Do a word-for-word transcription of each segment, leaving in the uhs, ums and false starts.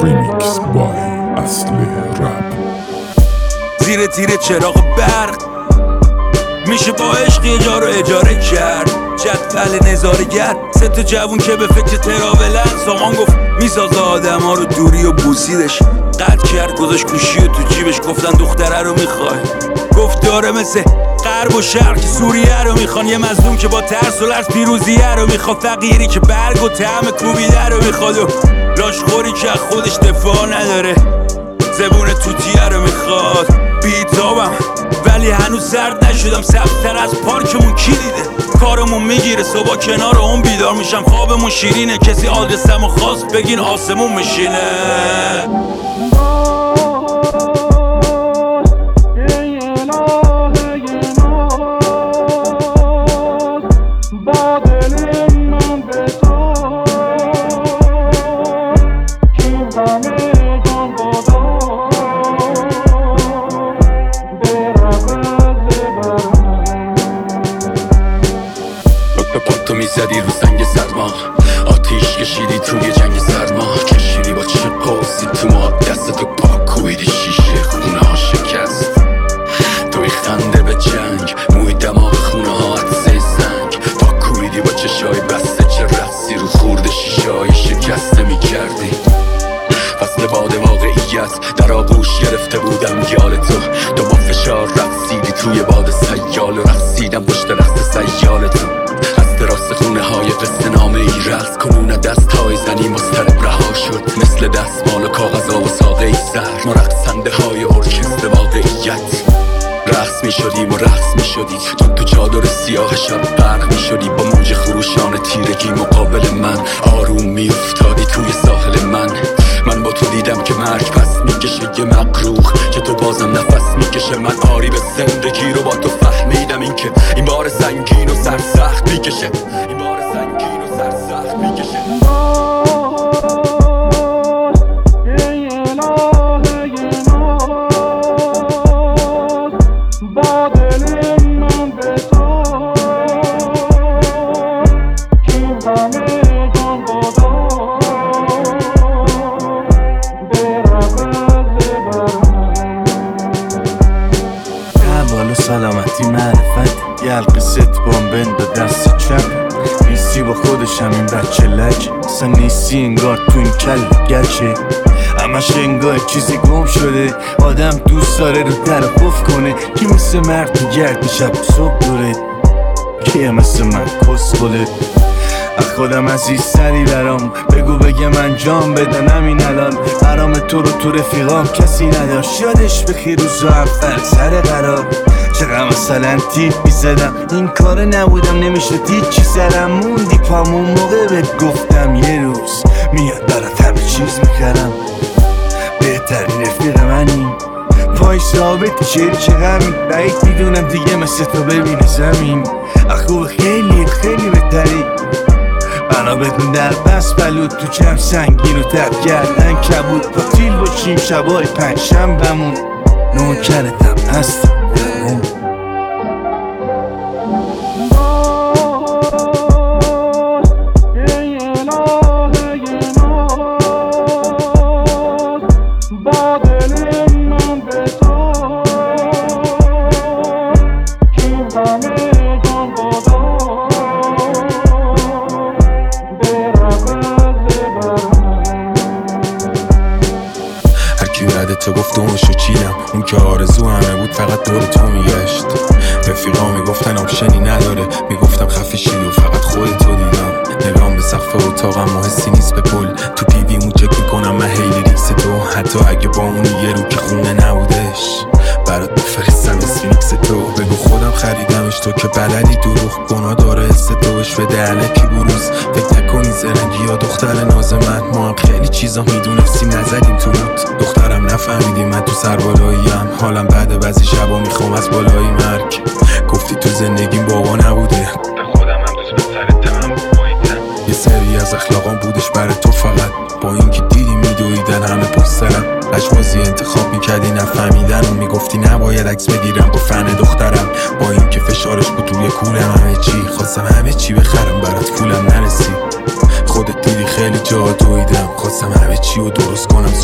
ریمیکس بای اصل رپ. زیر تیر چراغ برق میشه با عشق یه جا رو اجاره کرد. جدول نظارگر سه تا جوون که به فکر تراولن. سامان گفت میسازه آدم ها رو دوری و بوسیدش. قطع کرد گذاشت گوشی و تو جیبش. گفتن دختره رو میخوای؟ گفت داره مثل غرب و شرق که سوریه رو میخوان. یه مظلوم که با ترس و لرز پیروزیه رو میخواد. فقیری که برگ و طعم کوبیده رو میخواد و لاشخوری که خودش دفاع نداره. زبون توتیه رو میخواد. بیتابم ولی هنوز سرد نشدم. سبزتر از پارکمون کی دیده؟ کارمون میگیره صبح کنار اون بیدار میشم. خوابمون شیرینه کسی آدرسمو خواست بگین آسمون میشینه. تو میزدی رو سنگ سرما، آتیش کشیدی توی جنگ سرما. کشیدی با چه قوسی تو ما دست تو پاک کویدی شیشه خونه ها شکست. توی خنده به جنگ موی دماغ خونه ها عدسه سنگ. پاک کویدی با چشای بسته چه رقصی رو خورده شیشه های شکسته میکردی. فصل باد واقعیت در آغوش گرفته بودم یال تو. تو با فشار رقصیدی توی باد سیال و رقصیدم پشت رقص سیال تو. راست خونه های قصه نامه ای رقص کنون دست های زنی مسترب رها شد. مثل دستمال و کاغذا و ساقه ای سر ما رقصنده های ارکستر واقعیت. رقص می شدیم و رقص می شدی تو تو چادر سیاه شب غرق می شدی. با موج خروشان تیرگی مقابل من آروم می افتادی توی ساحل من. من با تو دیدم که مرگ پس می کشه یه مقروخ که تو بازم نفس می کشه. من آری به زندگی رو با تو فهمیدم این که این بار سنگین و سرسخت می کشه. این بار سنگین و سرسخت می کشه. سلامتی معرفت یه حلقه ست بامبند و دست چپ. نیستی با خودشم این بچه لج. اصلا نیستی انگار تو این کل گچه. همش انگار چیزی گم شده. آدم دوست داره رو در قف کنه. کی مثل مرد تو گرد شب صبح دوره. کیه مثل من کس بوده. خودم عزیزتری برام بگو بگه من جام بدنم این الان. برام تو رو تو رفیقام کسی نداشت. یادش بخیر روزا اول سر قرار. چقدر مثلا تیپ میزدم این کار نبودم نمیشه دید چی سرم موندی پامون موقع بهت گفتم یه روز میاد برات همه چیز میکردم. بهترین رفیق منی پای ثابت شعری چه غمی. بعید میدونم دیگه مثل تو ببینه زمین. اخو خیلی خیلی بهتری. بنا بدون در بس بلود تو جمع سنگین و تب گردن کبود. پاتیل باشیم شبای پنج شنبمون. نوکرتم هستم تو گفتمشو چیدم. اون که آرزو همه بود فقط دور تو میگشت. رفیقا میگفتن آپشنی نداره. میگفتم خفه شید و فقط خودتو دیدم. نگام به سقف اتاقم و حسی نیست به کل. تو پیویمو چک میکنم من هیلی ریکس تو. حتی اگه با اون یه رو که خونه نبودش برات بفرستم اسفینکس تو. بگو خودم خریدمش تو که بلدی دروغ گناه داره حس تو. بش بده علکی بروز فکر نکنی زرنگی یا دختر ناز من. ما هم خیلی چیزا میدونستیم نزدیم تو رود. دخترم نفهمیدی من تو سربالاییم. حالم بعد بعضی شبا میخوام از بالایی مرگ. گفتی تو زندگیم بابا نبوده. به خودم هم دوست به سرتم بایدم. یه سری از اخلاقام بودش برای تو فقط. با اینکه دیدی میدویدن همه پشت سرم. لجبازی انتخاب میکردی نفهمیدن و میگفتی نباید عکس بگیرم با فن دخترم. با اینکه فشارش بود توی کولم همه چی. خواستم همه چی بخرم برات کولم نرسید. خودت دیدی خیلی جا دویدم. خواستم همه چی رو درست کنم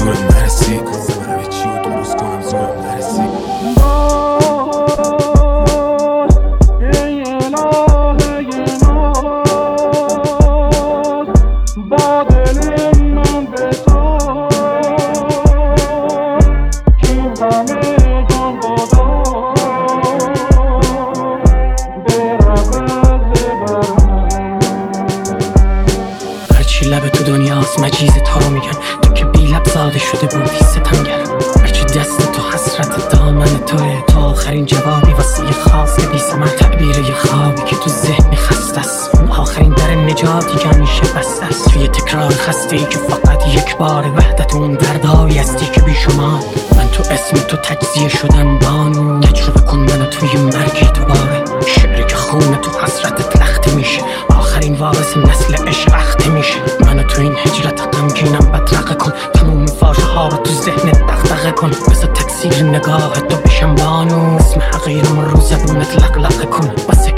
لب تو دنیاست مجیز تا رو میگن تو که بی لب زاده شده بودی ستمگر هرچی دست تو حسرت دامن توه تا آخرین جوابی واسه یه خاص که بی ثمر تعبیر یه خوابی که تو ذهن خسته است اون آخرین در نجاتی که همیشه بسته است توی تکرار خسته ای که فقط یک بار وحدت اون دردایی هستی که بی شما من تو اسم تو تجزیه شدم بانو تجربه کن منو توی مرگی دوباره شعری که خونه تو حسرتت لخته میشه آخرین وارث نسل عشق اخته میشه منو تو این هجرت غمگینم بدرقه کن تموم فاشه ها رو تو ذهنت دغدغه کن بذار تکثیر نگاه تو بشم بانو اسم حقیرم رو زبونت لقلقه کن واسه